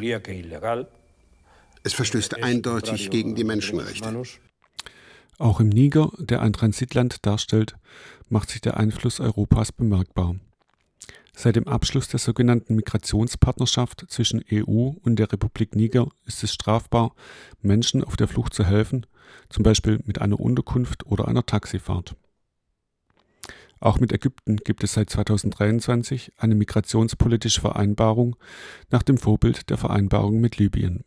Es verstößt eindeutig gegen die Menschenrechte. Auch im Niger, der ein Transitland darstellt, macht sich der Einfluss Europas bemerkbar. Seit dem Abschluss der sogenannten Migrationspartnerschaft zwischen EU und der Republik Niger ist es strafbar, Menschen auf der Flucht zu helfen, zum Beispiel mit einer Unterkunft oder einer Taxifahrt. Auch mit Ägypten gibt es seit 2023 eine migrationspolitische Vereinbarung nach dem Vorbild der Vereinbarung mit Libyen.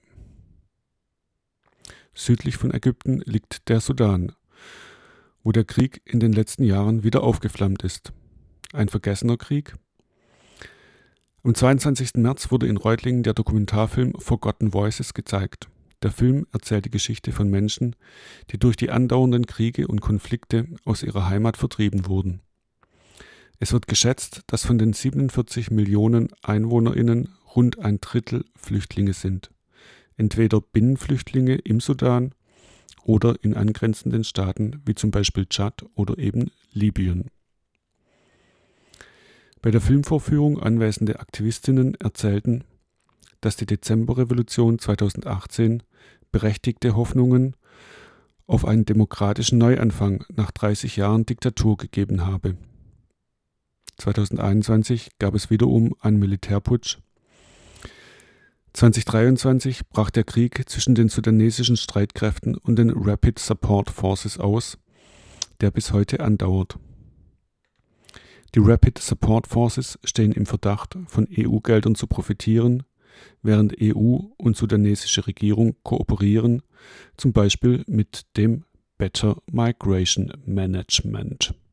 Südlich von Ägypten liegt der Sudan, wo der Krieg in den letzten Jahren wieder aufgeflammt ist. Ein vergessener Krieg? Am 22. März wurde in Reutlingen der Dokumentarfilm Forgotten Voices gezeigt. Der Film erzählt die Geschichte von Menschen, die durch die andauernden Kriege und Konflikte aus ihrer Heimat vertrieben wurden. Es wird geschätzt, dass von den 47 Millionen EinwohnerInnen rund 1/3 Flüchtlinge sind. Entweder Binnenflüchtlinge im Sudan oder in angrenzenden Staaten wie zum Beispiel Tschad oder eben Libyen. Bei der Filmvorführung anwesende Aktivistinnen erzählten, dass die Dezemberrevolution 2018 berechtigte Hoffnungen auf einen demokratischen Neuanfang nach 30 Jahren Diktatur gegeben habe. 2021 gab es wiederum einen Militärputsch. 2023 brach der Krieg zwischen den sudanesischen Streitkräften und den Rapid Support Forces aus, der bis heute andauert. Die Rapid Support Forces stehen im Verdacht, von EU-Geldern zu profitieren, während EU und sudanesische Regierung kooperieren, zum Beispiel mit dem Better Migration Management.